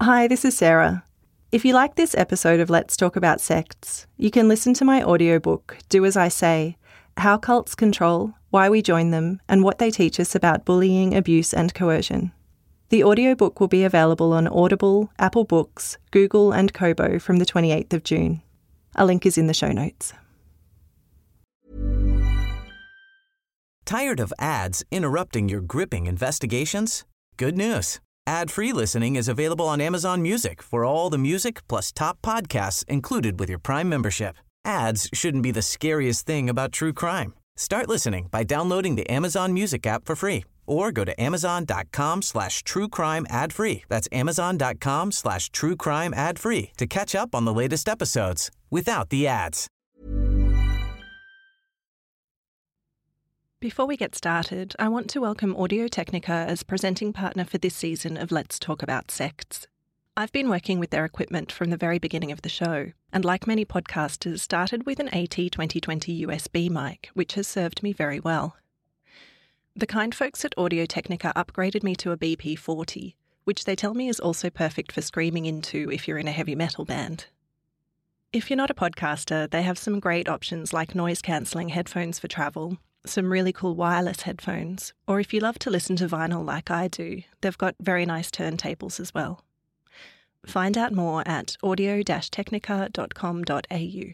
Hi, this is Sarah. If you like this episode of Let's Talk About Sects, you can listen to my audiobook, Do As I Say, How Cults Control, Why We Join Them, and What They Teach Us About Bullying, Abuse and Coercion. The audiobook will be available on Audible, Apple Books, Google and Kobo from the 28th of June. A link is in the show notes. Tired of ads interrupting your gripping investigations? Good news. Ad-free listening is available on Amazon Music for all the music plus top podcasts included with your Prime membership. Ads shouldn't be the scariest thing about true crime. Start listening by downloading the Amazon Music app for free or go to amazon.com/truecrime ad-free. That's amazon.com/truecrime ad-free to catch up on the latest episodes without the ads. Before we get started, I want to welcome Audio-Technica as presenting partner for this season of Let's Talk About Sects. I've been working with their equipment from the very beginning of the show, and like many podcasters, started with an AT2020 USB mic, which has served me very well. The kind folks at Audio-Technica upgraded me to a BP40, which they tell me is also perfect for screaming into if you're in a heavy metal band. If you're not a podcaster, they have some great options like noise-cancelling headphones for travel, some really cool wireless headphones, or if you love to listen to vinyl like I do, they've got very nice turntables as well. Find out more at audio-technica.com.au.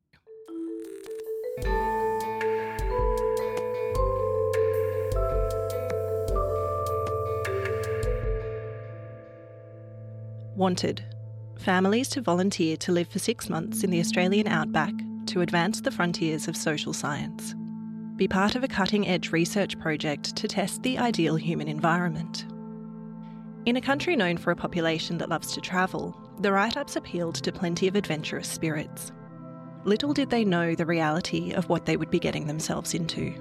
Wanted. Families to volunteer to live for 6 months in the Australian outback to advance the frontiers of social science. Be part of a cutting-edge research project to test the ideal human environment. In a country known for a population that loves to travel, the write-ups appealed to plenty of adventurous spirits. Little did they know the reality of what they would be getting themselves into.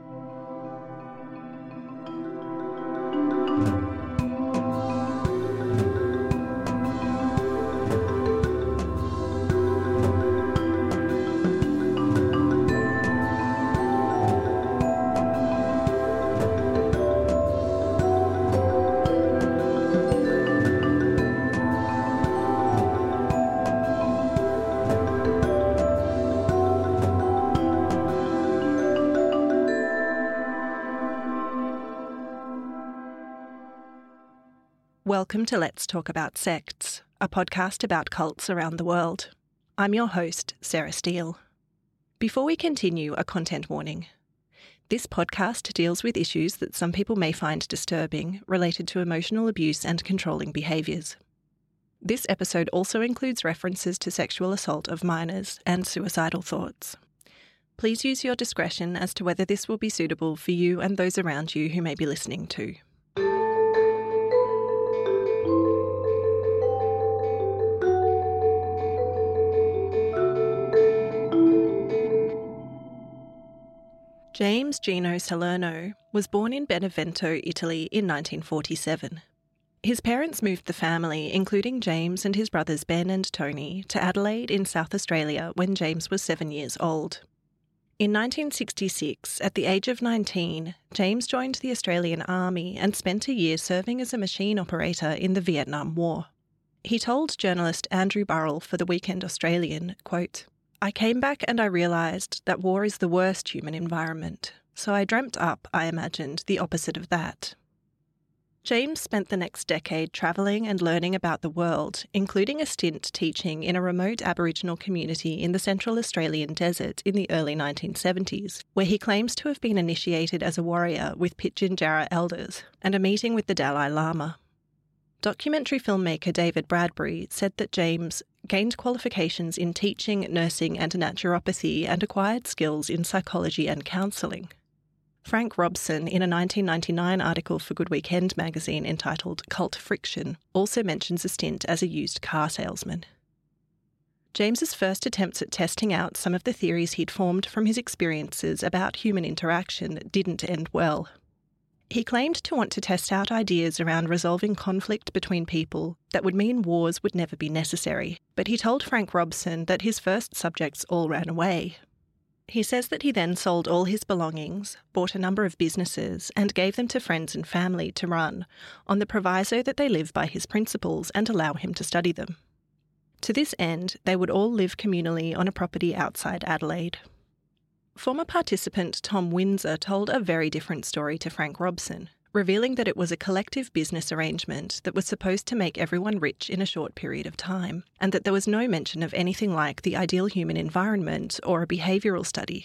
Welcome to Let's Talk About Sects, a podcast about cults around the world. I'm your host, Sarah Steele. Before we continue, a content warning. This podcast deals with issues that some people may find disturbing related to emotional abuse and controlling behaviours. This episode also includes references to sexual assault of minors and suicidal thoughts. Please use your discretion as to whether this will be suitable for you and those around you who may be listening too. James Gino Salerno was born in Benevento, Italy in 1947. His parents moved the family, including James and his brothers Ben and Tony, to Adelaide in South Australia when James was 7 years old. In 1966, at the age of 19, James joined the Australian Army and spent a year serving as a machine operator in the Vietnam War. He told journalist Andrew Burrell for the Weekend Australian, quote, "I came back and I realised that war is the worst human environment, so I dreamt up, I imagined, the opposite of that." James spent the next decade travelling and learning about the world, including a stint teaching in a remote Aboriginal community in the Central Australian desert in the early 1970s, where he claims to have been initiated as a warrior with Pitjantjatjara elders and a meeting with the Dalai Lama. Documentary filmmaker David Bradbury said that James gained qualifications in teaching, nursing and naturopathy and acquired skills in psychology and counselling. Frank Robson, in a 1999 article for Good Weekend magazine entitled Cult Friction, also mentions a stint as a used car salesman. James's first attempts at testing out some of the theories he'd formed from his experiences about human interaction didn't end well. He claimed to want to test out ideas around resolving conflict between people that would mean wars would never be necessary, but he told Frank Robson that his first subjects all ran away. He says that he then sold all his belongings, bought a number of businesses, and gave them to friends and family to run, on the proviso that they live by his principles and allow him to study them. To this end, they would all live communally on a property outside Adelaide. Former participant Tom Windsor told a very different story to Frank Robson, revealing that it was a collective business arrangement that was supposed to make everyone rich in a short period of time, and that there was no mention of anything like the ideal human environment or a behavioural study.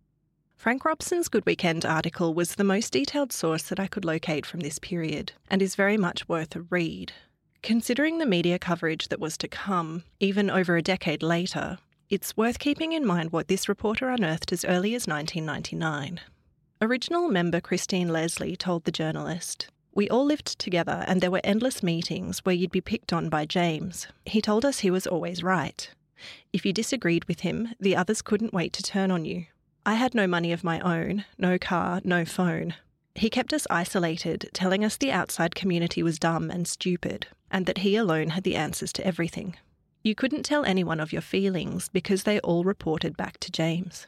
Frank Robson's Good Weekend article was the most detailed source that I could locate from this period, and is very much worth a read. Considering the media coverage that was to come, even over a decade later, it's worth keeping in mind what this reporter unearthed as early as 1999. Original member Christine Leslie told the journalist, "We all lived together and there were endless meetings where you'd be picked on by James. He told us he was always right. If you disagreed with him, the others couldn't wait to turn on you. I had no money of my own, no car, no phone. He kept us isolated, telling us the outside community was dumb and stupid, and that he alone had the answers to everything. You couldn't tell anyone of your feelings because they all reported back to James."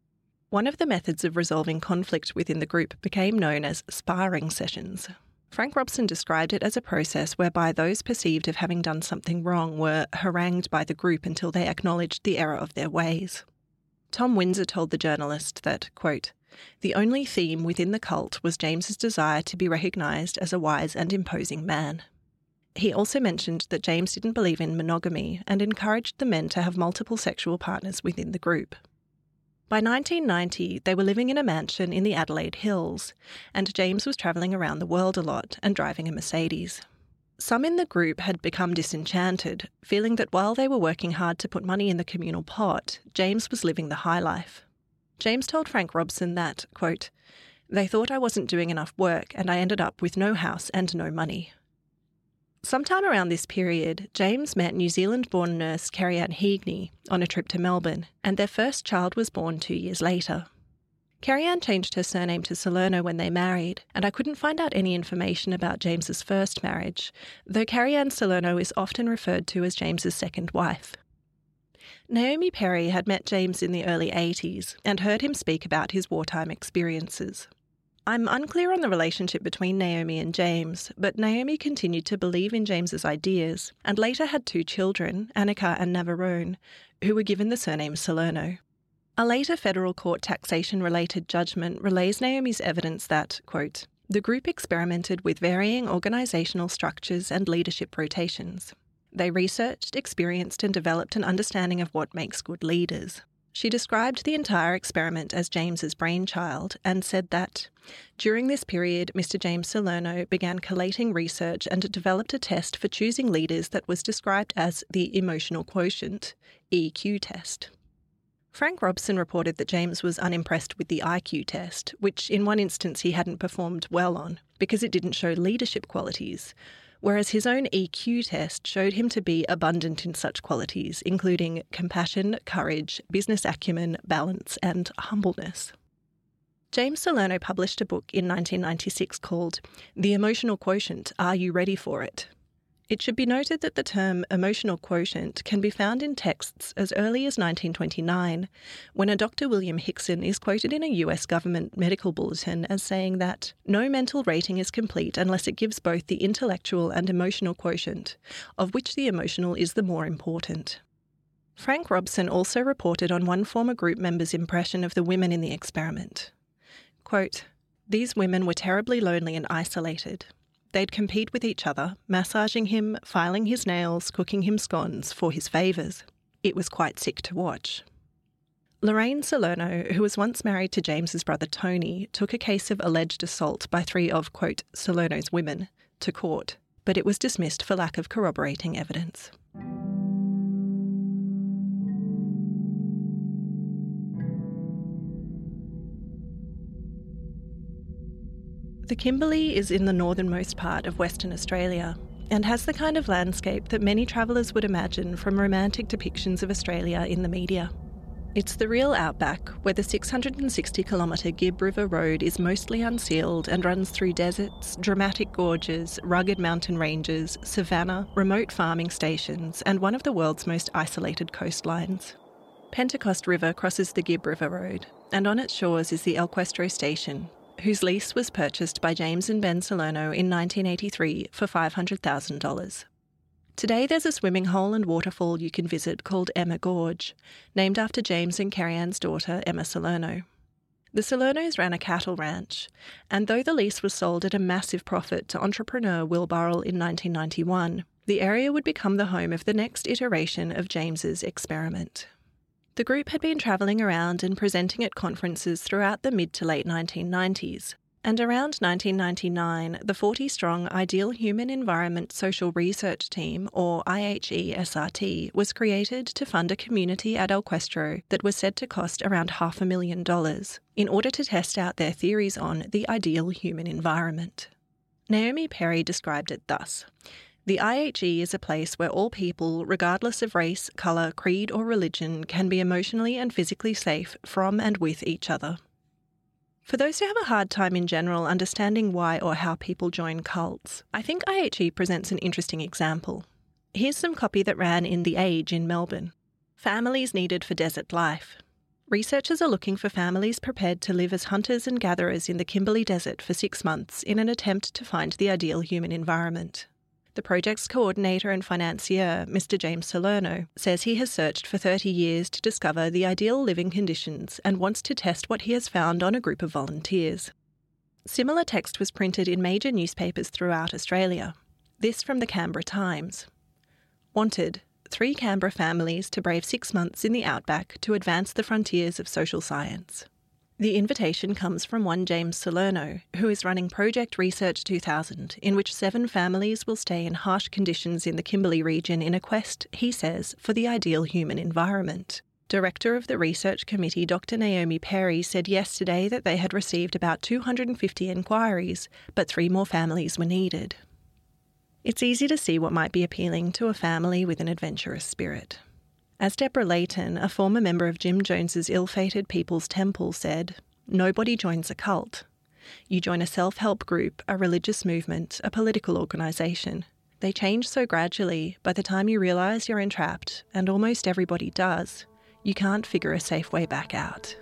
One of the methods of resolving conflict within the group became known as sparring sessions. Frank Robson described it as a process whereby those perceived of having done something wrong were harangued by the group until they acknowledged the error of their ways. Tom Windsor told the journalist that, quote, "The only theme within the cult was James's desire to be recognised as a wise and imposing man." He also mentioned that James didn't believe in monogamy and encouraged the men to have multiple sexual partners within the group. By 1990, they were living in a mansion in the Adelaide Hills, and James was travelling around the world a lot and driving a Mercedes. Some in the group had become disenchanted, feeling that while they were working hard to put money in the communal pot, James was living the high life. James told Frank Robson that, quote, "They thought I wasn't doing enough work and I ended up with no house and no money." Sometime around this period, James met New Zealand-born nurse Kerry-Ann Heagney on a trip to Melbourne, and their first child was born 2 years later. Kerry-Ann changed her surname to Salerno when they married, and I couldn't find out any information about James's first marriage, though Kerry-Ann Salerno is often referred to as James's second wife. Naomi Perry had met James in the early 80s and heard him speak about his wartime experiences. I'm unclear on the relationship between Naomi and James, but Naomi continued to believe in James's ideas and later had 2 children, Annika and Navarone, who were given the surname Salerno. A later federal court taxation-related judgment relays Naomi's evidence that, quote, "The group experimented with varying organisational structures and leadership rotations. They researched, experienced and developed an understanding of what makes good leaders." She described the entire experiment as James's brainchild and said that, during this period, Mr. James Salerno began collating research and developed a test for choosing leaders that was described as the emotional quotient, EQ test. Frank Robson reported that James was unimpressed with the IQ test, which in one instance he hadn't performed well on, because it didn't show leadership qualities, whereas his own EQ test showed him to be abundant in such qualities, including compassion, courage, business acumen, balance, and humbleness. James Salerno published a book in 1996 called The Emotional Quotient, Are You Ready for It? It should be noted that the term emotional quotient can be found in texts as early as 1929, when a Dr. William Hickson is quoted in a US government medical bulletin as saying that no mental rating is complete unless it gives both the intellectual and emotional quotient, of which the emotional is the more important. Frank Robson also reported on one former group member's impression of the women in the experiment. Quote, "These women were terribly lonely and isolated. They'd compete with each other, massaging him, filing his nails, cooking him scones for his favours. It was quite sick to watch." Lorraine Salerno, who was once married to James's brother Tony, took a case of alleged assault by 3 of, quote, Salerno's women to court, but it was dismissed for lack of corroborating evidence. The Kimberley is in the northernmost part of Western Australia and has the kind of landscape that many travellers would imagine from romantic depictions of Australia in the media. It's the real outback, where the 660-kilometre Gibb River Road is mostly unsealed and runs through deserts, dramatic gorges, rugged mountain ranges, savanna, remote farming stations and one of the world's most isolated coastlines. Pentecost River crosses the Gibb River Road, and on its shores is the El Questro Station, whose lease was purchased by James and Ben Salerno in 1983 for $500,000. Today there's a swimming hole and waterfall you can visit called Emma Gorge, named after James and Carrie-Anne's daughter Emma Salerno. The Salernos ran a cattle ranch, and though the lease was sold at a massive profit to entrepreneur Will Burrell in 1991, the area would become the home of the next iteration of James's experiment. The group had been travelling around and presenting at conferences throughout the mid to late 1990s, and around 1999, the 40-strong Ideal Human Environment Social Research Team, or IHE-SRT, was created to fund a community at El Questro that was said to cost around $500,000 in order to test out their theories on the ideal human environment. Naomi Perry described it thus: "The IHE is a place where all people, regardless of race, colour, creed or religion, can be emotionally and physically safe from and with each other." For those who have a hard time in general understanding why or how people join cults, I think IHE presents an interesting example. Here's some copy that ran in The Age in Melbourne. Families needed for desert life. Researchers are looking for families prepared to live as hunters and gatherers in the Kimberley Desert for 6 months in an attempt to find the ideal human environment. The project's coordinator and financier, Mr. James Salerno, says he has searched for 30 years to discover the ideal living conditions and wants to test what he has found on a group of volunteers. Similar text was printed in major newspapers throughout Australia. This from the Canberra Times. Wanted: 3 Canberra families to brave 6 months in the outback to advance the frontiers of social science. The invitation comes from one James Salerno, who is running Project Research 2000, in which 7 families will stay in harsh conditions in the Kimberley region in a quest, he says, for the ideal human environment. Director of the research committee, Dr. Naomi Perry, said yesterday that they had received about 250 inquiries, but 3 more families were needed. It's easy to see what might be appealing to a family with an adventurous spirit. As Deborah Layton, a former member of Jim Jones's ill-fated People's Temple, said, "Nobody joins a cult. You join a self-help group, a religious movement, a political organisation. They change so gradually, by the time you realise you're entrapped, and almost everybody does, you can't figure a safe way back out."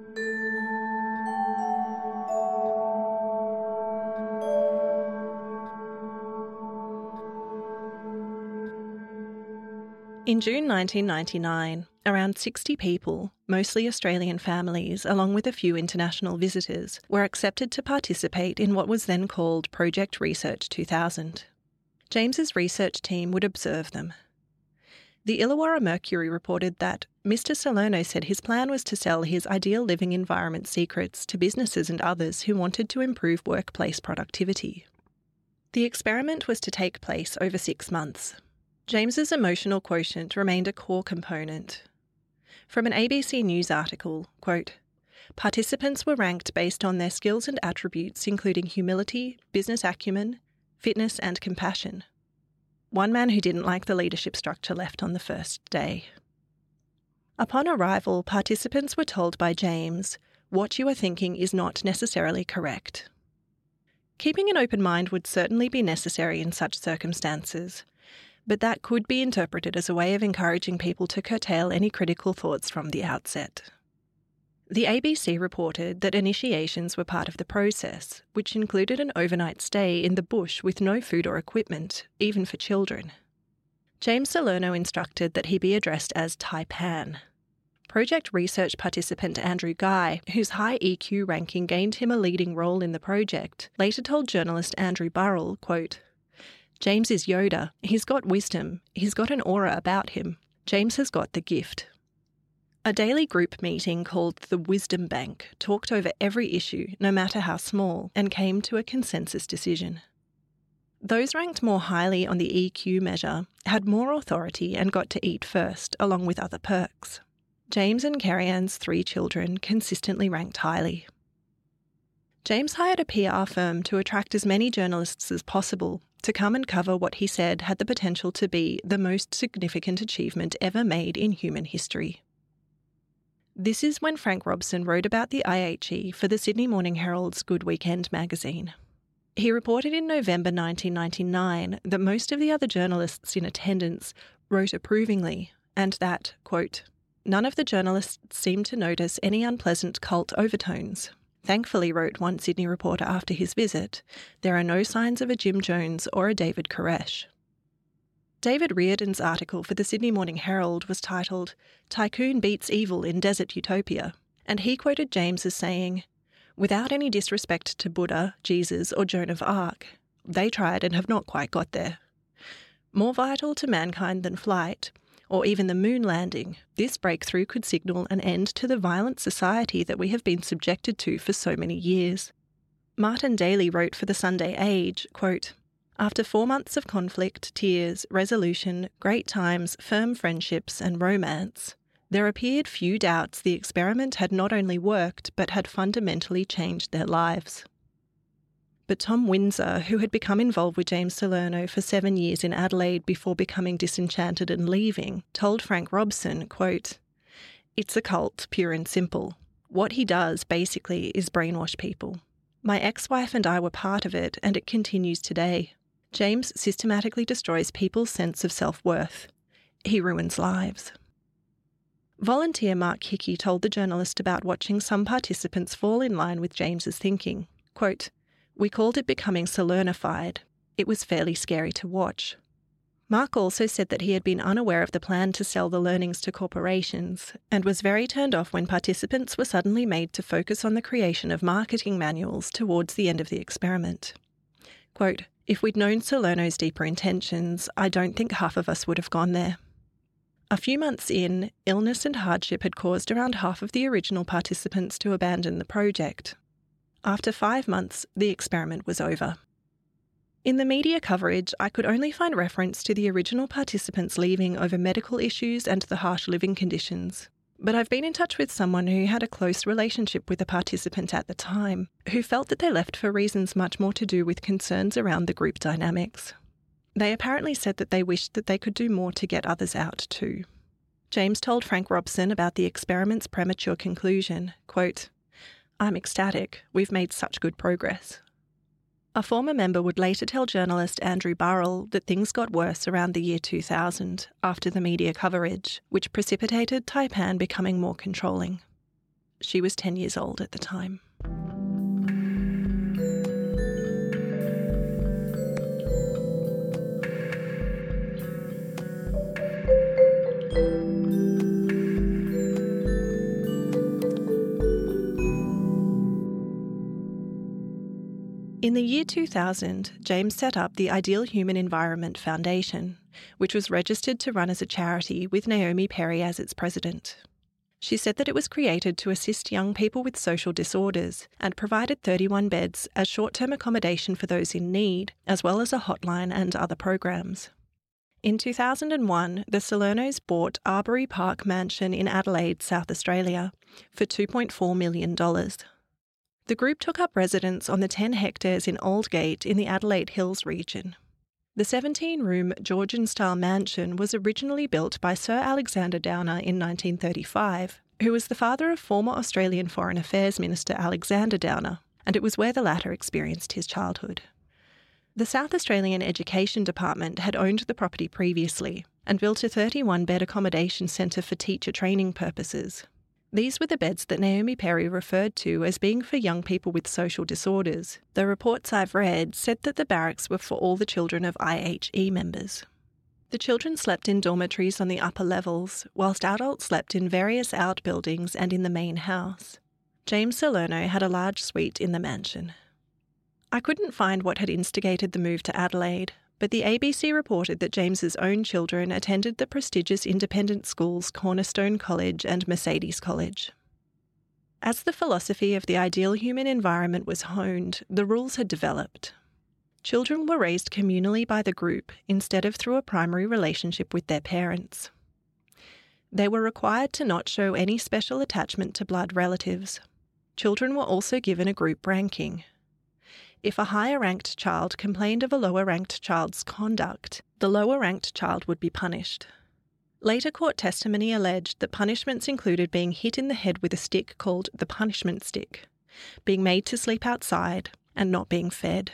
In June 1999, around 60 people, mostly Australian families, along with a few international visitors, were accepted to participate in what was then called Project Research 2000. James's research team would observe them. The Illawarra Mercury reported that Mr. Salerno said his plan was to sell his ideal living environment secrets to businesses and others who wanted to improve workplace productivity. The experiment was to take place over 6 months. James's emotional quotient remained a core component. From an ABC News article, quote, "Participants were ranked based on their skills and attributes including humility, business acumen, fitness and compassion. One man who didn't like the leadership structure left on the first day." Upon arrival, participants were told by James, "What you are thinking is not necessarily correct." Keeping an open mind would certainly be necessary in such circumstances, but that could be interpreted as a way of encouraging people to curtail any critical thoughts from the outset. The ABC reported that initiations were part of the process, which included an overnight stay in the bush with no food or equipment, even for children. James Salerno instructed that he be addressed as Taipan. Project research participant Andrew Guy, whose high EQ ranking gained him a leading role in the project, later told journalist Andrew Burrell, quote, "James is Yoda. He's got wisdom. He's got an aura about him. James has got the gift." A daily group meeting called the Wisdom Bank talked over every issue, no matter how small, and came to a consensus decision. Those ranked more highly on the EQ measure had more authority and got to eat first, along with other perks. James and Carrie-Anne's 3 children consistently ranked highly. James hired a PR firm to attract as many journalists as possible to come and cover what he said had the potential to be the most significant achievement ever made in human history. This is when Frank Robson wrote about the IHE for the Sydney Morning Herald's Good Weekend magazine. He reported in November 1999 that most of the other journalists in attendance wrote approvingly and that, quote, none of the journalists seemed to notice any unpleasant cult overtones. Thankfully, wrote one Sydney reporter after his visit, there are no signs of a Jim Jones or a David Koresh. David Reardon's article for the Sydney Morning Herald was titled, "Tycoon Beats Evil in Desert Utopia," and he quoted James as saying, "Without any disrespect to Buddha, Jesus or Joan of Arc, they tried and have not quite got there. More vital to mankind than flight, or even the moon landing, this breakthrough could signal an end to the violent society that we have been subjected to for so many years." Martin Daly wrote for the Sunday Age, quote, "After 4 months of conflict, tears, resolution, great times, firm friendships and romance, there appeared few doubts the experiment had not only worked but had fundamentally changed their lives." But Tom Windsor, who had become involved with James Salerno for 7 years in Adelaide before becoming disenchanted and leaving, told Frank Robson, quote, "It's a cult, pure and simple. What he does, basically, is brainwash people. My ex-wife and I were part of it, and it continues today. James systematically destroys people's sense of self-worth. He ruins lives." Volunteer Mark Hickey told the journalist about watching some participants fall in line with James's thinking, quote, "We called it becoming Salernified. It was fairly scary to watch." Mark also said that he had been unaware of the plan to sell the learnings to corporations and was very turned off when participants were suddenly made to focus on the creation of marketing manuals towards the end of the experiment. Quote, "If we'd known Salerno's deeper intentions, I don't think half of us would have gone there." A few months in, illness and hardship had caused around half of the original participants to abandon the project. After 5 months, the experiment was over. In the media coverage, I could only find reference to the original participants leaving over medical issues and the harsh living conditions. But I've been in touch with someone who had a close relationship with a participant at the time, who felt that they left for reasons much more to do with concerns around the group dynamics. They apparently said that they wished that they could do more to get others out too. James told Frank Robson about the experiment's premature conclusion, quote, "I'm ecstatic. We've made such good progress." A former member would later tell journalist Andrew Burrell that things got worse around the year 2000 after the media coverage, which precipitated Taipan becoming more controlling. She was 10 years old at the time. In the year 2000, James set up the Ideal Human Environment Foundation, which was registered to run as a charity with Naomi Perry as its president. She said that it was created to assist young people with social disorders and provided 31 beds as short-term accommodation for those in need, as well as a hotline and other programs. In 2001, the Salernos bought Arbory Park Mansion in Adelaide, South Australia, for $2.4 million. The group took up residence on the 10 hectares in Aldgate in the Adelaide Hills region. The 17-room Georgian-style mansion was originally built by Sir Alexander Downer in 1935, who was the father of former Australian Foreign Affairs Minister Alexander Downer, and it was where the latter experienced his childhood. The South Australian Education Department had owned the property previously and built a 31-bed accommodation centre for teacher training purposes. These were the beds that Naomi Perry referred to as being for young people with social disorders, though reports I've read said that the barracks were for all the children of IHE members. The children slept in dormitories on the upper levels, whilst adults slept in various outbuildings and in the main house. James Salerno had a large suite in the mansion. I couldn't find what had instigated the move to Adelaide, but the ABC reported that James's own children attended the prestigious independent schools Cornerstone College and Mercedes College. As the philosophy of the ideal human environment was honed, the rules had developed. Children were raised communally by the group instead of through a primary relationship with their parents. They were required to not show any special attachment to blood relatives. Children were also given a group ranking. If a higher-ranked child complained of a lower-ranked child's conduct, the lower-ranked child would be punished. Later court testimony alleged that punishments included being hit in the head with a stick called the punishment stick, being made to sleep outside, and not being fed.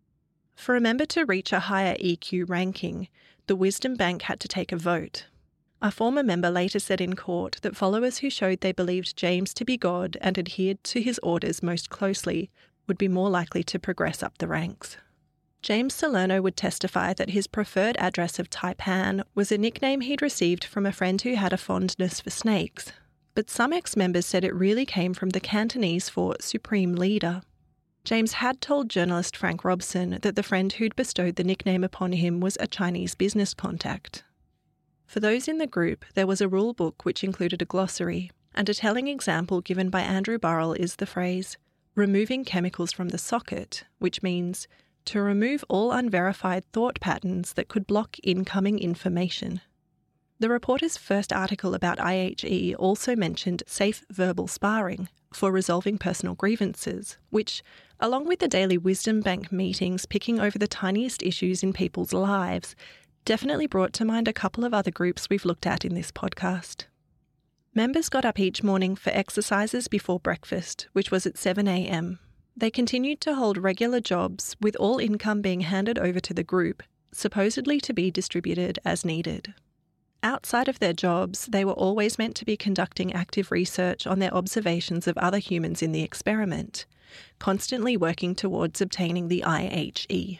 For a member to reach a higher EQ ranking, the Wisdom Bank had to take a vote. A former member later said in court that followers who showed they believed James to be God and adhered to his orders most closely would be more likely to progress up the ranks. James Salerno would testify that his preferred address of Taipan was a nickname he'd received from a friend who had a fondness for snakes, but some ex-members said it really came from the Cantonese for Supreme Leader. James had told journalist Frank Robson that the friend who'd bestowed the nickname upon him was a Chinese business contact. For those in the group, there was a rule book which included a glossary, and a telling example given by Andrew Burrell is the phrase, removing chemicals from the socket, which means to remove all unverified thought patterns that could block incoming information. The reporter's first article about IHE also mentioned safe verbal sparring for resolving personal grievances, which, along with the daily wisdom bank meetings picking over the tiniest issues in people's lives, definitely brought to mind a couple of other groups we've looked at in this podcast. Members got up each morning for exercises before breakfast, which was at 7 a.m. They continued to hold regular jobs, with all income being handed over to the group, supposedly to be distributed as needed. Outside of their jobs, they were always meant to be conducting active research on their observations of other humans in the experiment, constantly working towards obtaining the IHE.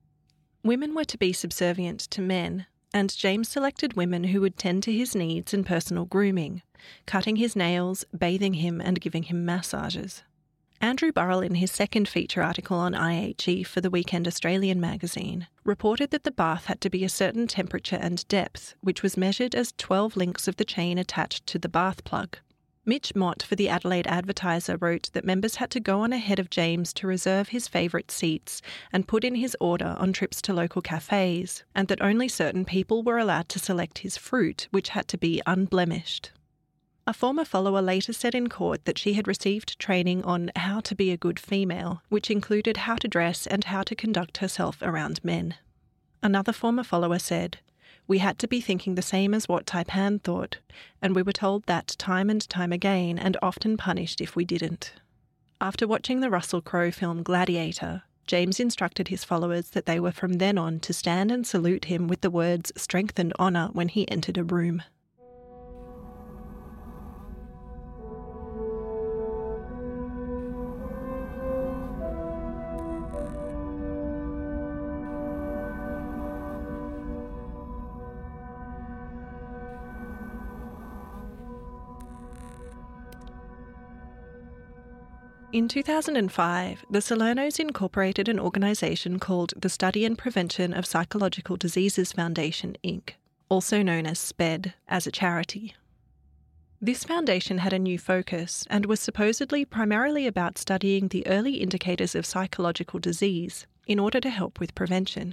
Women were to be subservient to men, and James selected women who would tend to his needs and personal grooming, cutting his nails, bathing him, and giving him massages. Andrew Burrell, in his second feature article on IHE for the Weekend Australian magazine, reported that the bath had to be a certain temperature and depth, which was measured as 12 links of the chain attached to the bath plug. Mitch Mott for the Adelaide Advertiser wrote that members had to go on ahead of James to reserve his favourite seats and put in his order on trips to local cafes, and that only certain people were allowed to select his fruit, which had to be unblemished. A former follower later said in court that she had received training on how to be a good female, which included how to dress and how to conduct herself around men. Another former follower said, "We had to be thinking the same as what Taipan thought, and we were told that time and time again and often punished if we didn't." After watching the Russell Crowe film Gladiator, James instructed his followers that they were from then on to stand and salute him with the words "strength and honour" when he entered a room. In 2005, the Salernos incorporated an organisation called the Study and Prevention of Psychological Diseases Foundation, Inc., also known as SPED, as a charity. This foundation had a new focus and was supposedly primarily about studying the early indicators of psychological disease in order to help with prevention.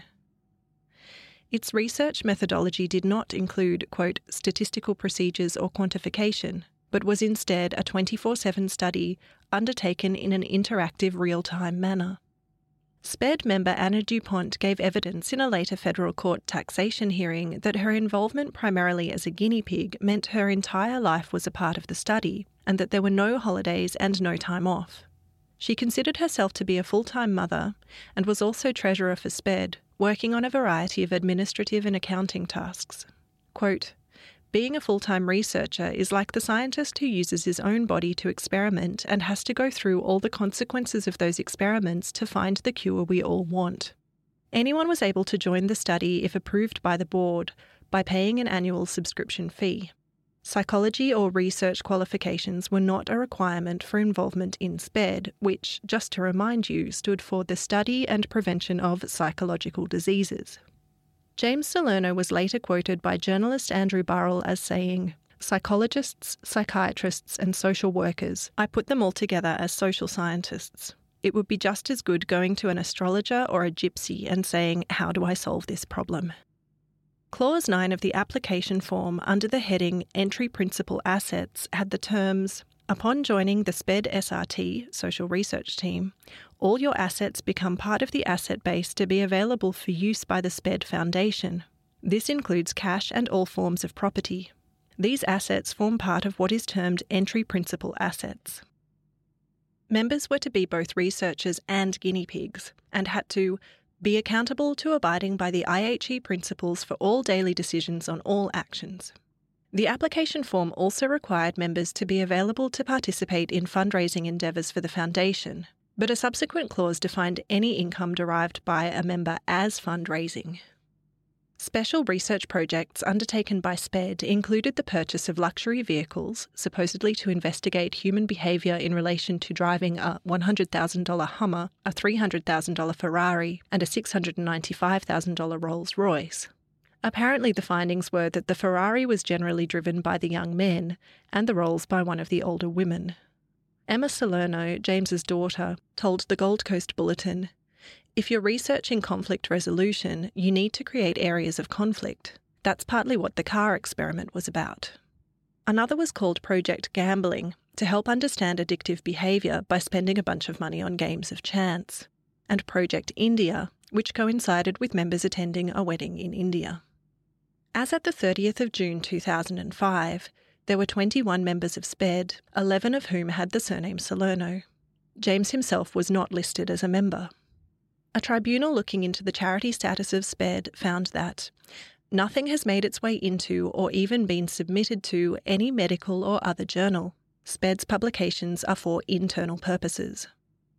Its research methodology did not include, quote, statistical procedures or quantification, but was instead a 24/7 study undertaken in an interactive real-time manner. SPED member Anna DuPont gave evidence in a later federal court taxation hearing that her involvement primarily as a guinea pig meant her entire life was a part of the study, and that there were no holidays and no time off. She considered herself to be a full-time mother and was also treasurer for SPED, working on a variety of administrative and accounting tasks. Quote, "Being a full-time researcher is like the scientist who uses his own body to experiment and has to go through all the consequences of those experiments to find the cure we all want. Anyone was able to join the study if approved by the board by paying an annual subscription fee. Psychology or research qualifications were not a requirement for involvement in SPED, which, just to remind you, stood for the Study and Prevention of Psychological Diseases." James Salerno was later quoted by journalist Andrew Burrell as saying, "Psychologists, psychiatrists and social workers, I put them all together as social scientists. It would be just as good going to an astrologer or a gypsy and saying, 'How do I solve this problem?'" Clause 9 of the application form under the heading Entry Principal Assets had the terms, "Upon joining the SPED SRT, Social Research Team, all your assets become part of the asset base to be available for use by the SPED Foundation. This includes cash and all forms of property. These assets form part of what is termed Entry Principal Assets." Members were to be both researchers and guinea pigs, and had to be accountable to abiding by the IHE principles for all daily decisions on all actions. The application form also required members to be available to participate in fundraising endeavours for the foundation, but a subsequent clause defined any income derived by a member as fundraising. Special research projects undertaken by SPED included the purchase of luxury vehicles, supposedly to investigate human behaviour in relation to driving a $100,000 Hummer, a $300,000 Ferrari, and a $695,000 Rolls-Royce. Apparently the findings were that the Ferrari was generally driven by the young men, and the Rolls by one of the older women. Emma Salerno, James's daughter, told the Gold Coast Bulletin, "If you're researching conflict resolution, you need to create areas of conflict. That's partly what the car experiment was about." Another was called Project Gambling, to help understand addictive behaviour by spending a bunch of money on games of chance, and Project India, which coincided with members attending a wedding in India. As at the 30th of June 2005, there were 21 members of SPED, 11 of whom had the surname Salerno. James himself was not listed as a member. A tribunal looking into the charity status of SPED found that nothing has made its way into or even been submitted to any medical or other journal. SPED's publications are for internal purposes.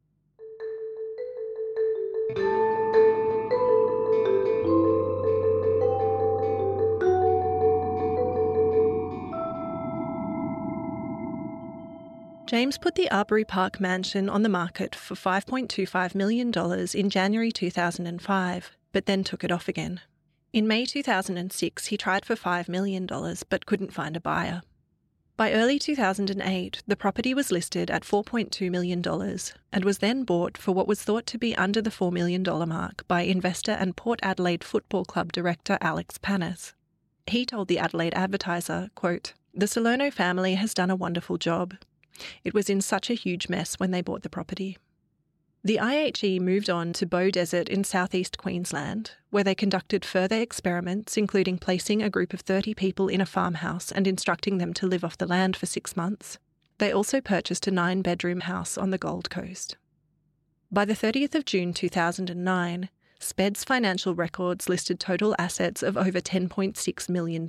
James put the Arbury Park mansion on the market for $5.25 million in January 2005, but then took it off again. In May 2006, he tried for $5 million but couldn't find a buyer. By early 2008, the property was listed at $4.2 million and was then bought for what was thought to be under the $4 million mark by investor and Port Adelaide Football Club director Alex Panis. He told the Adelaide Advertiser, quote, "The Salerno family has done a wonderful job. It was in such a huge mess when they bought the property." The IHE moved on to Beaudesert in southeast Queensland, where they conducted further experiments, including placing a group of 30 people in a farmhouse and instructing them to live off the land for 6 months. They also purchased a 9-bedroom house on the Gold Coast. By the 30th of June 2009, SPED's financial records listed total assets of over $10.6 million.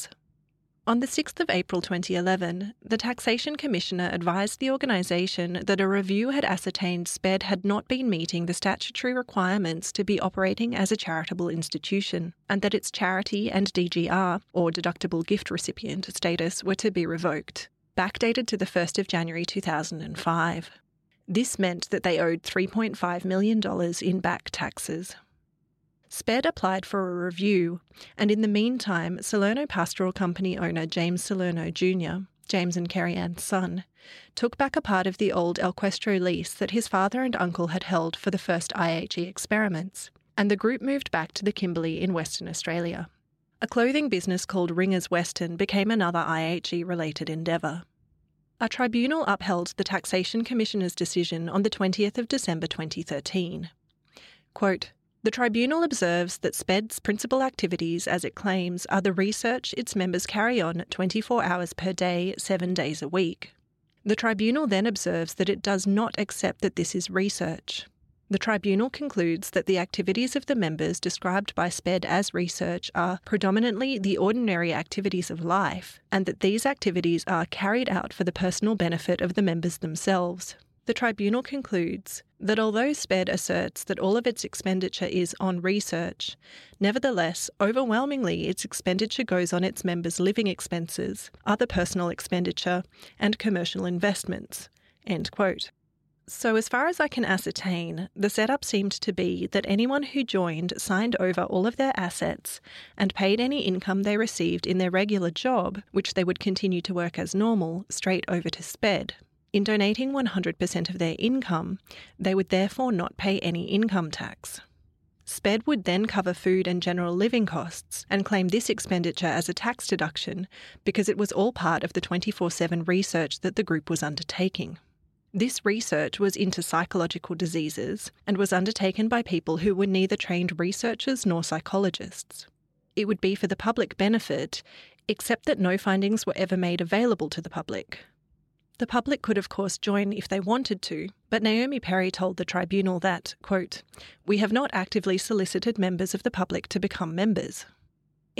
On the 6th of April 2011, the Taxation Commissioner advised the organisation that a review had ascertained SPED had not been meeting the statutory requirements to be operating as a charitable institution, and that its charity and DGR, or deductible gift recipient, status were to be revoked, backdated to the 1st of January 2005. This meant that they owed $3.5 million in back taxes. SPED applied for a review, and in the meantime, Salerno Pastoral Company owner James Salerno Jr., James and Kerry Ann's son, took back a part of the old Elquestro lease that his father and uncle had held for the first IHE experiments, and the group moved back to the Kimberley in Western Australia. A clothing business called Ringers Western became another IHE-related endeavour. A tribunal upheld the Taxation Commissioner's decision on the 20th of December 2013. Quote, "The tribunal observes that SPED's principal activities, as it claims, are the research its members carry on 24 hours per day, 7 days a week. The tribunal then observes that it does not accept that this is research. The tribunal concludes that the activities of the members described by SPED as research are predominantly the ordinary activities of life, and that these activities are carried out for the personal benefit of the members themselves. The tribunal concludes that although SPED asserts that all of its expenditure is on research, nevertheless, overwhelmingly its expenditure goes on its members' living expenses, other personal expenditure, and commercial investments." End quote. So as far as I can ascertain, the setup seemed to be that anyone who joined signed over all of their assets and paid any income they received in their regular job, which they would continue to work as normal, straight over to SPED. In donating 100% of their income, they would therefore not pay any income tax. SPED would then cover food and general living costs and claim this expenditure as a tax deduction because it was all part of the 24/7 research that the group was undertaking. This research was into psychological diseases and was undertaken by people who were neither trained researchers nor psychologists. It would be for the public benefit, except that no findings were ever made available to the public. The public could of course join if they wanted to, but Naomi Perry told the tribunal that, quote, "We have not actively solicited members of the public to become members."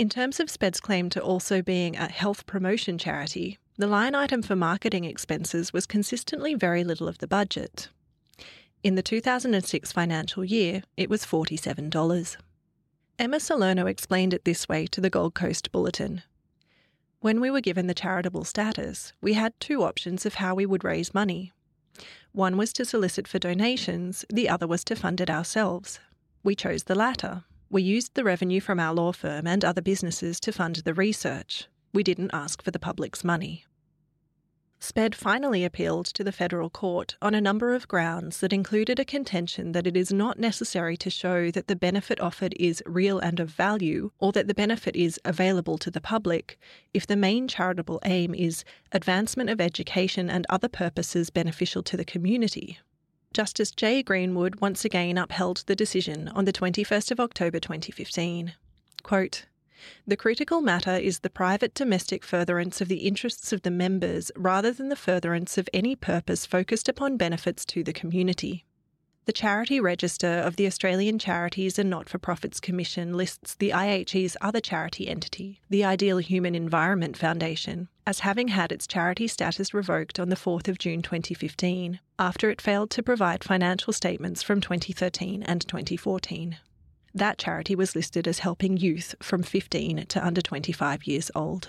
In terms of SPED's claim to also being a health promotion charity, the line item for marketing expenses was consistently very little of the budget. In the 2006 financial year, it was $47. Emma Salerno explained it this way to the Gold Coast Bulletin. When we were given the charitable status, we had two options of how we would raise money. One was to solicit for donations, the other was to fund it ourselves. We chose the latter. We used the revenue from our law firm and other businesses to fund the research. We didn't ask for the public's money. SPED finally appealed to the federal court on a number of grounds that included a contention that it is not necessary to show that the benefit offered is real and of value, or that the benefit is available to the public, if the main charitable aim is advancement of education and other purposes beneficial to the community. Justice Jay Greenwood once again upheld the decision on the 21st of October 2015. Quote, "The critical matter is the private domestic furtherance of the interests of the members rather than the furtherance of any purpose focused upon benefits to the community. The Charity Register of the Australian Charities and Not-for-Profits Commission lists the IHE's other charity entity, the Ideal Human Environment Foundation, as having had its charity status revoked on the 4th of June 2015, after it failed to provide financial statements from 2013 and 2014. That charity was listed as helping youth from 15 to under 25 years old."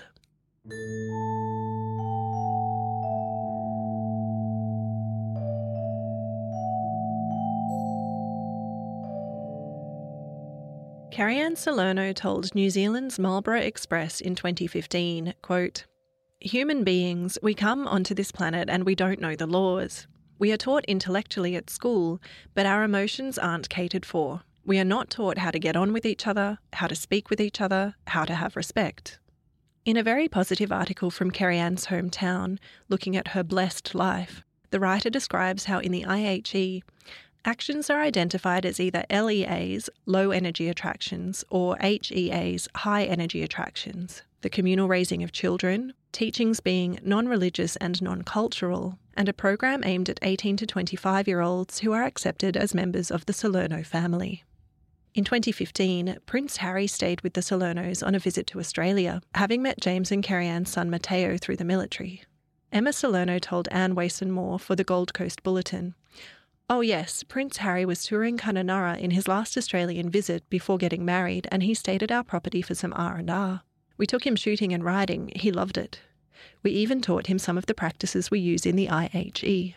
Carrie-Anne Salerno told New Zealand's Marlborough Express in 2015, quote, "Human beings, we come onto this planet and we don't know the laws. We are taught intellectually at school, but our emotions aren't catered for. We are not taught how to get on with each other, how to speak with each other, how to have respect." In a very positive article from Carrie-Anne's hometown, looking at her blessed life, the writer describes how in the IHE, actions are identified as either LEAs, low energy attractions, or HEAs, high energy attractions, the communal raising of children, teachings being non-religious and non-cultural, and a program aimed at 18 to 25-year-olds who are accepted as members of the Salerno family. In 2015, Prince Harry stayed with the Salernos on a visit to Australia, having met James and Carrie-Anne's son Matteo through the military. Emma Salerno told Anne Wason-Moore for the Gold Coast Bulletin, "Oh yes, Prince Harry was touring Kununurra in his last Australian visit before getting married, and he stayed at our property for some R&R. We took him shooting and riding. He loved it. We even taught him some of the practices we use in the IHE."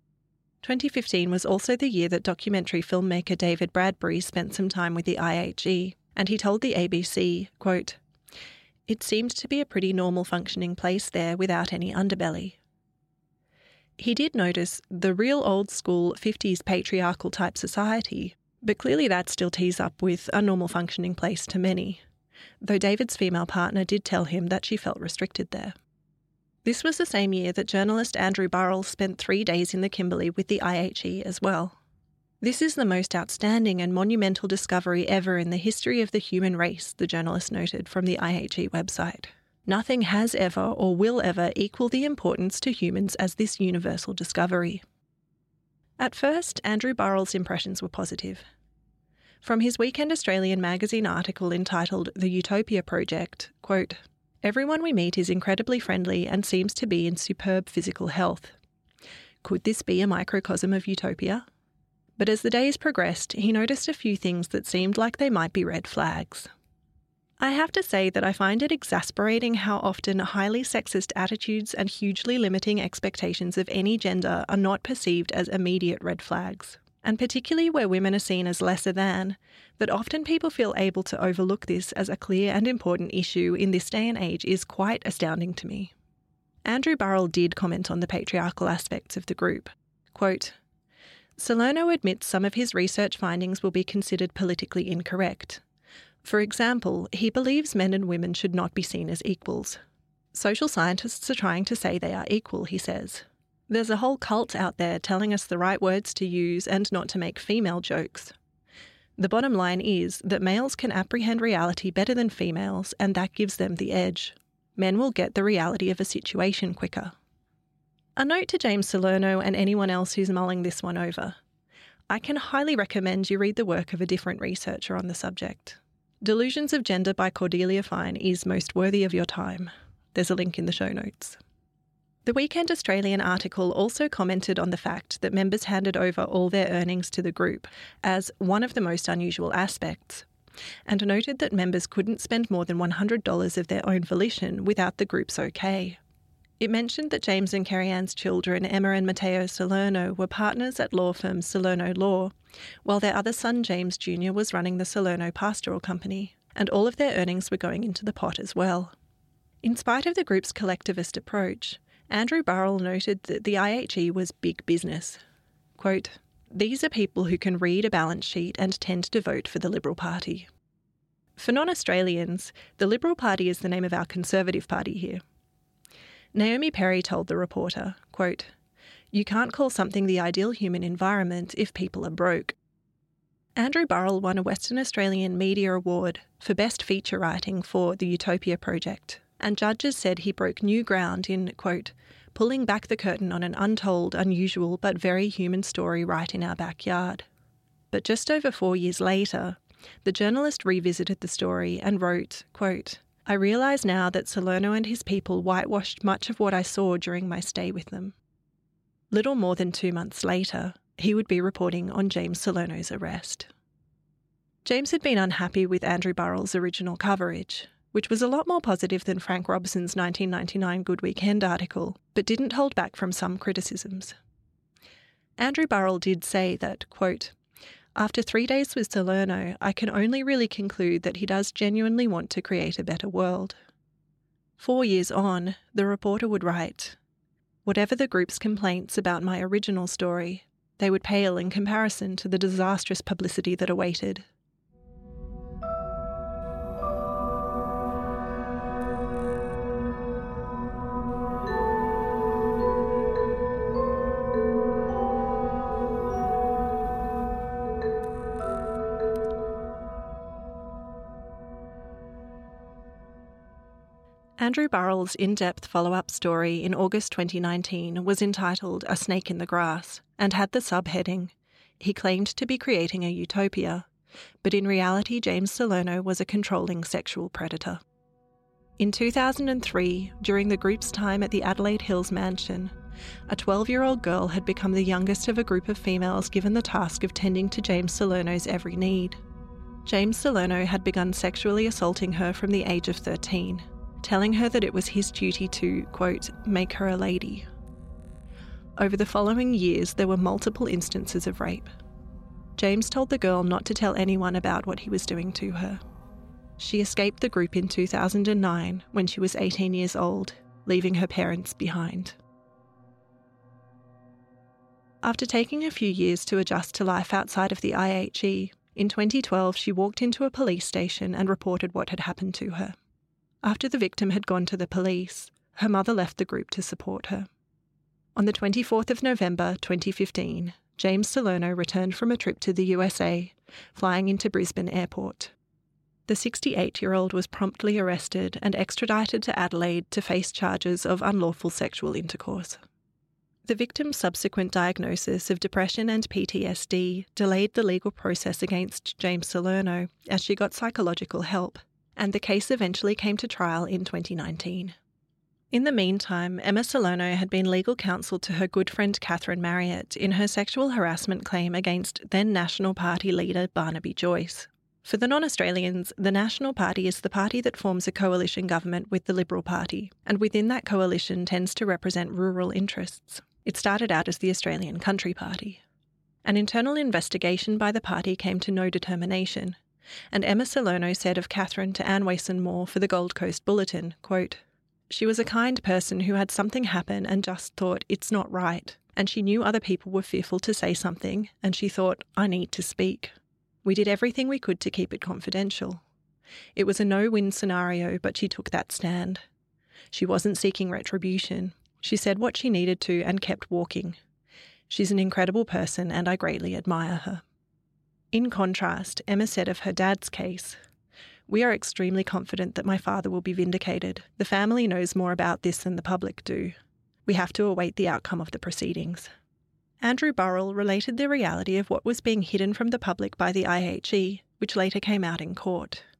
2015 was also the year that documentary filmmaker David Bradbury spent some time with the IHE, and he told the ABC, quote, "It seemed to be a pretty normal functioning place there without any underbelly." He did notice the real old-school 50s patriarchal type society, but clearly that still tees up with a normal functioning place to many, though David's female partner did tell him that she felt restricted there. This was the same year that journalist Andrew Burrell spent 3 days in the Kimberley with the IHE as well. "This is the most outstanding and monumental discovery ever in the history of the human race," the journalist noted from the IHE website. "Nothing has ever or will ever equal the importance to humans as this universal discovery." At first, Andrew Burrell's impressions were positive. From his Weekend Australian magazine article entitled The Utopia Project, quote, "Everyone we meet is incredibly friendly and seems to be in superb physical health. Could this be a microcosm of utopia?" But as the days progressed, he noticed a few things that seemed like they might be red flags. "I have to say that I find it exasperating how often highly sexist attitudes and hugely limiting expectations of any gender are not perceived as immediate red flags, and particularly where women are seen as lesser than, that often people feel able to overlook this as a clear and important issue in this day and age is quite astounding to me." Andrew Burrell did comment on the patriarchal aspects of the group. Quote, "Salerno admits some of his research findings will be considered politically incorrect. For example, he believes men and women should not be seen as equals. Social scientists are trying to say they are equal, he says. There's a whole cult out there telling us the right words to use and not to make female jokes. The bottom line is that males can apprehend reality better than females, and that gives them the edge. Men will get the reality of a situation quicker." A note to James Salerno and anyone else who's mulling this one over. I can highly recommend you read the work of a different researcher on the subject. Delusions of Gender by Cordelia Fine is most worthy of your time. There's a link in the show notes. The Weekend Australian article also commented on the fact that members handed over all their earnings to the group as one of the most unusual aspects, and noted that members couldn't spend more than $100 of their own volition without the group's okay. It mentioned that James and Kerry-Ann's children, Emma and Matteo Salerno, were partners at law firm Salerno Law, while their other son, James Jr., was running the Salerno Pastoral Company, and all of their earnings were going into the pot as well. In spite of the group's collectivist approach, Andrew Burrell noted that the IHE was big business. Quote, "These are people who can read a balance sheet and tend to vote for the Liberal Party." For non-Australians, the Liberal Party is the name of our Conservative Party here. Naomi Perry told the reporter, quote, "You can't call something the ideal human environment if people are broke." Andrew Burrell won a Western Australian Media Award for Best Feature Writing for the Utopia Project, and judges said he broke new ground in, quote, "pulling back the curtain on an untold, unusual but very human story right in our backyard." But just over 4 years later, the journalist revisited the story and wrote, quote, "I realise now that Salerno and his people whitewashed much of what I saw during my stay with them." Little more than 2 months later, he would be reporting on James Salerno's arrest. James had been unhappy with Andrew Burrell's original coverage, which was a lot more positive than Frank Robson's 1999 Good Weekend article, but didn't hold back from some criticisms. Andrew Burrell did say that, quote, "After 3 days with Salerno, I can only really conclude that he does genuinely want to create a better world." 4 years on, the reporter would write, "Whatever the group's complaints about my original story, they would pale in comparison to the disastrous publicity that awaited." Andrew Burrell's in-depth follow-up story in August 2019 was entitled A Snake in the Grass and had the subheading, "He claimed to be creating a utopia, but in reality James Salerno was a controlling sexual predator." In 2003, during the group's time at the Adelaide Hills mansion, a 12-year-old girl had become the youngest of a group of females given the task of tending to James Salerno's every need. James Salerno had begun sexually assaulting her from the age of 13. Telling her that it was his duty to, quote, "make her a lady." Over the following years, there were multiple instances of rape. James told the girl not to tell anyone about what he was doing to her. She escaped the group in 2009 when she was 18 years old, leaving her parents behind. After taking a few years to adjust to life outside of the IHE, in 2012 she walked into a police station and reported what had happened to her. After the victim had gone to the police, her mother left the group to support her. On the 24th of November 2015, James Salerno returned from a trip to the USA, flying into Brisbane Airport. The 68-year-old was promptly arrested and extradited to Adelaide to face charges of unlawful sexual intercourse. The victim's subsequent diagnosis of depression and PTSD delayed the legal process against James Salerno as she got psychological help, and the case eventually came to trial in 2019. In the meantime, Emma Salerno had been legal counsel to her good friend Catherine Marriott in her sexual harassment claim against then National Party leader Barnaby Joyce. For the non-Australians, the National Party is the party that forms a coalition government with the Liberal Party, and within that coalition tends to represent rural interests. It started out as the Australian Country Party. An internal investigation by the party came to no determination, and Emma Salerno said of Catherine to Anne Wason-Moore for the Gold Coast Bulletin, quote, "She was a kind person who had something happen and just thought, it's not right, and she knew other people were fearful to say something, and she thought, I need to speak. We did everything we could to keep it confidential. It was a no-win scenario, but she took that stand. She wasn't seeking retribution. She said what she needed to and kept walking. She's an incredible person and I greatly admire her." In contrast, Emma said of her dad's case, "We are extremely confident that my father will be vindicated. The family knows more about this than the public do. We have to await the outcome of the proceedings." Andrew Burrell related the reality of what was being hidden from the public by the IHE, which later came out in court.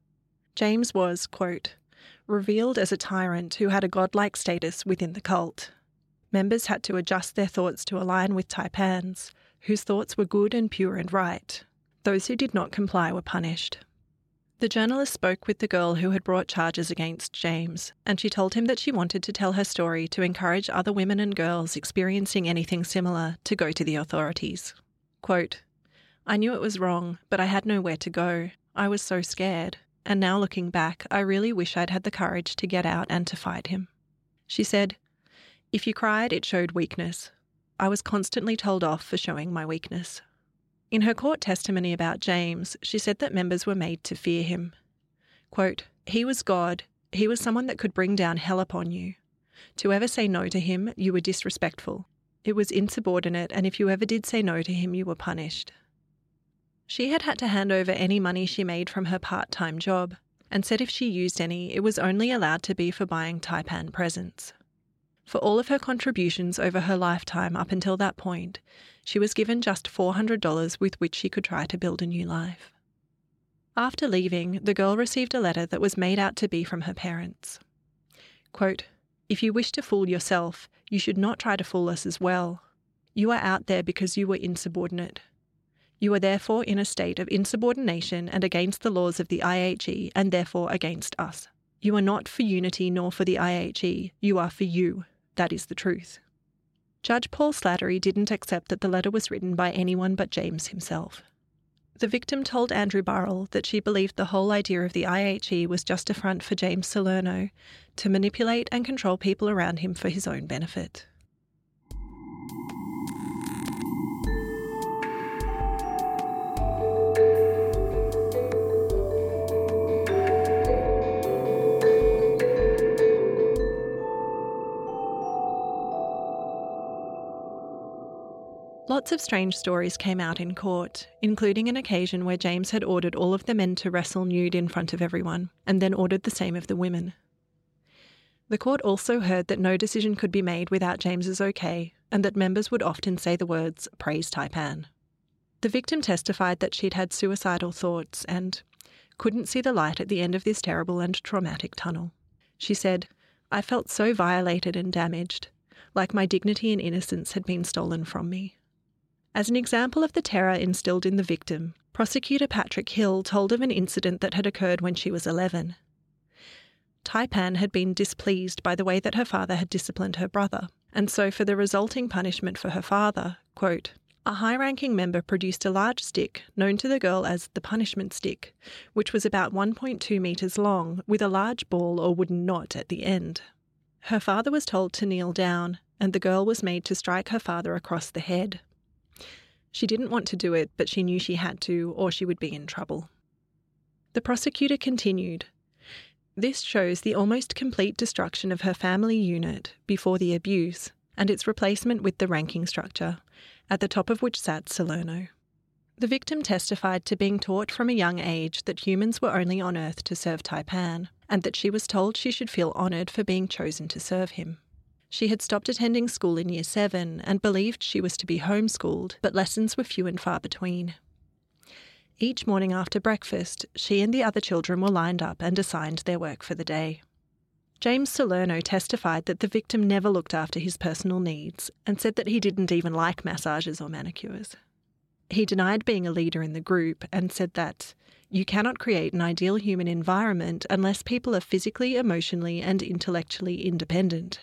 James was, quote, revealed as a tyrant who had a godlike status within the cult. Members had to adjust their thoughts to align with Taipan's, whose thoughts were good and pure and right. Those who did not comply were punished. The journalist spoke with the girl who had brought charges against James, and she told him that she wanted to tell her story to encourage other women and girls experiencing anything similar to go to the authorities. Quote, I knew it was wrong, but I had nowhere to go. I was so scared. And now looking back, I really wish I'd had the courage to get out and to fight him. She said, if you cried, it showed weakness. I was constantly told off for showing my weakness. In her court testimony about James, she said that members were made to fear him. Quote, he was God. He was someone that could bring down hell upon you. To ever say no to him, you were disrespectful. It was insubordinate, and if you ever did say no to him, you were punished. She had to hand over any money she made from her part-time job, and said if she used any, it was only allowed to be for buying Taipan presents. For all of her contributions over her lifetime up until that point, she was given just $400 with which she could try to build a new life. After leaving, the girl received a letter that was made out to be from her parents. Quote, if you wish to fool yourself, you should not try to fool us as well. You are out there because you were insubordinate. You are therefore in a state of insubordination and against the laws of the IHE and therefore against us. You are not for unity nor for the IHE. You are for you. That is the truth. Judge Paul Slattery didn't accept that the letter was written by anyone but James himself. The victim told Andrew Burrell that she believed the whole idea of the IHE was just a front for James Salerno to manipulate and control people around him for his own benefit. Lots of strange stories came out in court, including an occasion where James had ordered all of the men to wrestle nude in front of everyone, and then ordered the same of the women. The court also heard that no decision could be made without James's okay, and that members would often say the words, "Praise Taipan." The victim testified that she'd had suicidal thoughts and couldn't see the light at the end of this terrible and traumatic tunnel. She said, "I felt so violated and damaged, like my dignity and innocence had been stolen from me." As an example of the terror instilled in the victim, prosecutor Patrick Hill told of an incident that had occurred when she was 11. Taipan had been displeased by the way that her father had disciplined her brother, and so for the resulting punishment for her father, quote, a high-ranking member produced a large stick known to the girl as the punishment stick, which was about 1.2 metres long with a large ball or wooden knot at the end. Her father was told to kneel down, and the girl was made to strike her father across the head. She didn't want to do it, but she knew she had to, or she would be in trouble. The prosecutor continued, "This shows the almost complete destruction of her family unit before the abuse, and its replacement with the ranking structure, at the top of which sat Salerno." The victim testified to being taught from a young age that humans were only on Earth to serve Taipan, and that she was told she should feel honoured for being chosen to serve him. She had stopped attending school in Year 7 and believed she was to be homeschooled, but lessons were few and far between. Each morning after breakfast, she and the other children were lined up and assigned their work for the day. James Salerno testified that the victim never looked after his personal needs and said that he didn't even like massages or manicures. He denied being a leader in the group and said that you cannot create an ideal human environment unless people are physically, emotionally and intellectually independent.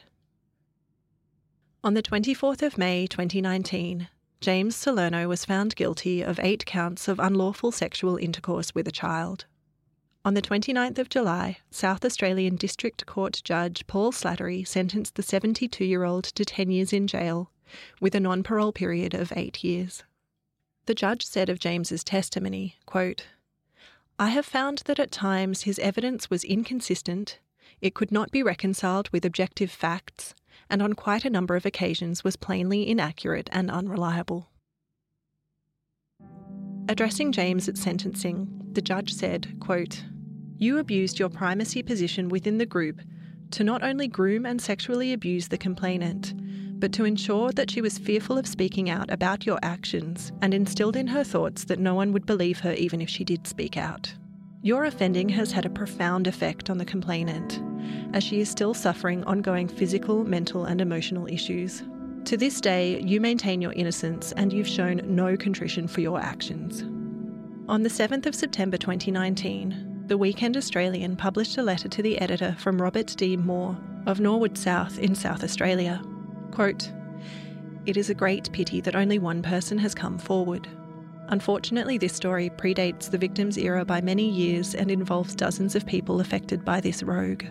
On the 24th of May 2019, James Salerno was found guilty of 8 counts of unlawful sexual intercourse with a child. On the 29th of July, South Australian District Court Judge Paul Slattery sentenced the 72-year-old to 10 years in jail, with a non-parole period of 8 years. The judge said of James's testimony, quote, "I have found that at times his evidence was inconsistent, it could not be reconciled with objective facts, and on quite a number of occasions was plainly inaccurate and unreliable." Addressing James at sentencing, the judge said, quote, "You abused your primacy position within the group to not only groom and sexually abuse the complainant, but to ensure that she was fearful of speaking out about your actions and instilled in her thoughts that no one would believe her even if she did speak out. Your offending has had a profound effect on the complainant, as she is still suffering ongoing physical, mental and emotional issues. To this day, you maintain your innocence and you've shown no contrition for your actions. On the 7th of September 2019, The Weekend Australian published a letter to the editor from Robert D. Moore of Norwood South in South Australia. Quote, "It is a great pity that only one person has come forward. Unfortunately, this story predates the victim's era by many years and involves dozens of people affected by this rogue."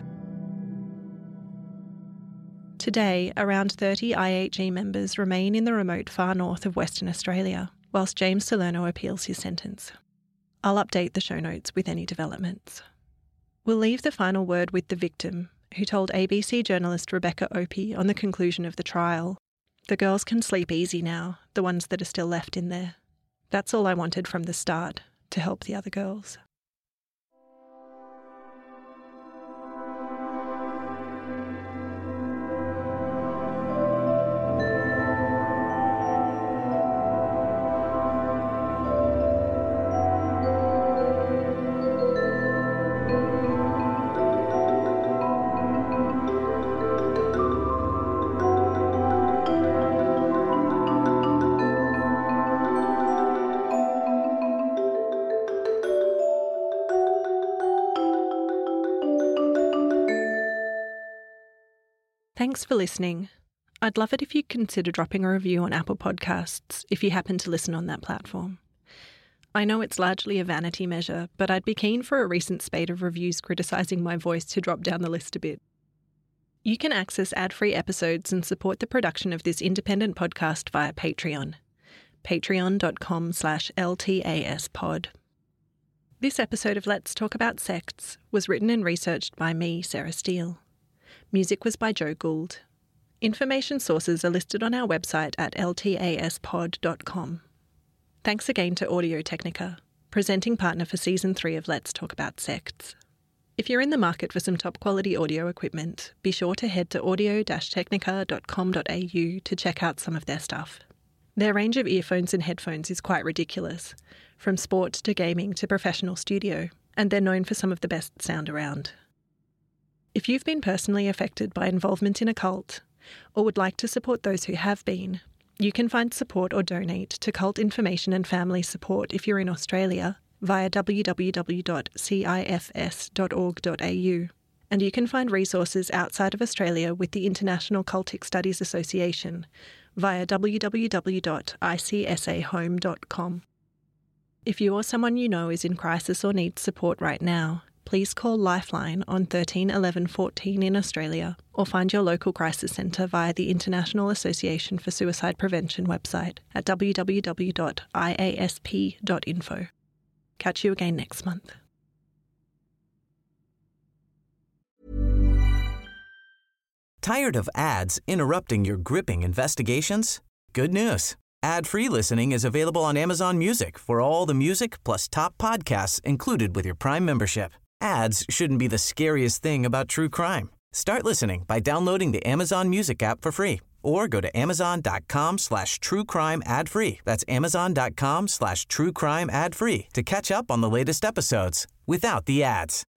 Today, around 30 IHE members remain in the remote far north of Western Australia, whilst James Salerno appeals his sentence. I'll update the show notes with any developments. We'll leave the final word with the victim, who told ABC journalist Rebecca Opie on the conclusion of the trial, "The girls can sleep easy now, the ones that are still left in there. That's all I wanted from the start, to help the other girls." Thanks for listening. I'd love it if you'd consider dropping a review on Apple Podcasts if you happen to listen on that platform. I know it's largely a vanity measure, but I'd be keen for a recent spate of reviews criticising my voice to drop down the list a bit. You can access ad-free episodes and support the production of this independent podcast via Patreon. patreon.com/LTASpod. This episode of Let's Talk About Sects was written and researched by me, Sarah Steele. Music was by Joe Gould. Information sources are listed on our website at ltaspod.com. Thanks again to Audio-Technica, presenting partner for Season 3 of Let's Talk About Sects. If you're in the market for some top-quality audio equipment, be sure to head to audio-technica.com.au to check out some of their stuff. Their range of earphones and headphones is quite ridiculous, from sport to gaming to professional studio, and they're known for some of the best sound around. If you've been personally affected by involvement in a cult, or would like to support those who have been, you can find support or donate to Cult Information and Family Support if you're in Australia via www.cifs.org.au, and you can find resources outside of Australia with the International Cultic Studies Association via www.icsahome.com. If you or someone you know is in crisis or needs support right now, please call Lifeline on 13 11 14 in Australia, or find your local crisis centre via the International Association for Suicide Prevention website at www.iasp.info. Catch you again next month. Tired of ads interrupting your gripping investigations? Good news. Ad-free listening is available on Amazon Music for all the music plus top podcasts included with your Prime membership. Ads shouldn't be the scariest thing about true crime. Start listening by downloading the Amazon Music app for free or go to amazon.com/truecrime ad-free. That's amazon.com/truecrime ad-free to catch up on the latest episodes without the ads.